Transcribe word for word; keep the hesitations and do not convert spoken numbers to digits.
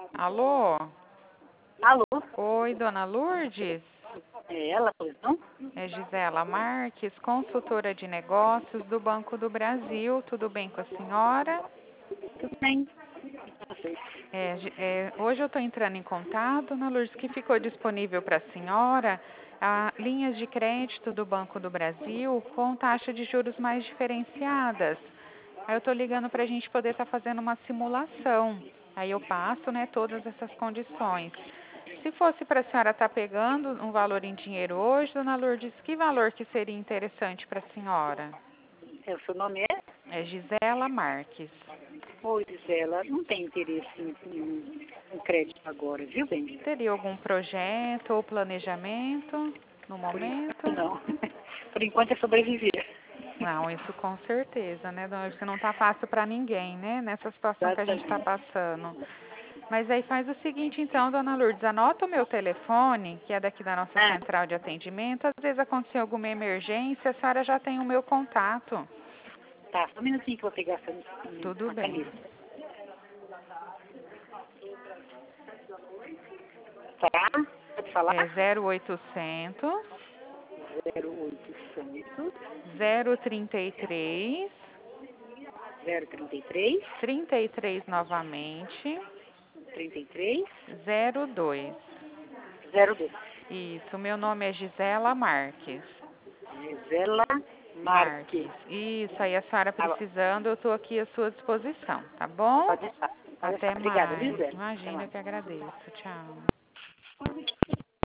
Alô? Alô? Oi, dona Lourdes? É ela, pois não? É Gisela Marques, consultora de negócios do Banco do Brasil. Tudo bem com a senhora? Tudo bem. É, Gi- é, hoje eu estou entrando em contato, dona Lourdes, que ficou disponível para a senhora a, linhas de crédito do Banco do Brasil com taxa de juros mais diferenciadas. Aí eu estou ligando para a gente poder estar fazendo uma simulação. Aí eu passo, né, todas essas condições. Se fosse para a senhora estar pegando um valor em dinheiro hoje, dona Lourdes, que valor que seria interessante para a senhora? É, o seu nome é? É Gisela Marques. Oi, Gisela. Não tem interesse em, em, em crédito agora, viu, bem? Teria algum projeto ou planejamento no Por enquanto, momento? não. Por enquanto é sobreviver. Não, isso com certeza, né, dona Lourdes? Que não está fácil para ninguém, né, nessa situação que a gente está Exatamente. passando. Mas aí faz o seguinte, então, dona Lourdes, anota o meu telefone, que é daqui da nossa Ah, central de atendimento. Às vezes aconteceu alguma emergência, a senhora já tem o meu contato. tá. Só um minutinho que eu vou pegar essa, Tudo uma bem. caneta. Tá? Pode falar? É zero oitocentos, zero oitocentos, zero trinta e três, zero trinta e três, trinta e três novamente, trinta e três, zero dois. zero dois. Isso, meu nome é Gisela Marques. Gisela Marques. Marques. Isso, aí a senhora Tá bom. precisando, eu estou aqui à sua disposição, tá bom? Pode deixar. Pode Até deixar. Obrigada, mais. Gisela. Até Imagina, eu mais. que agradeço. Tchau.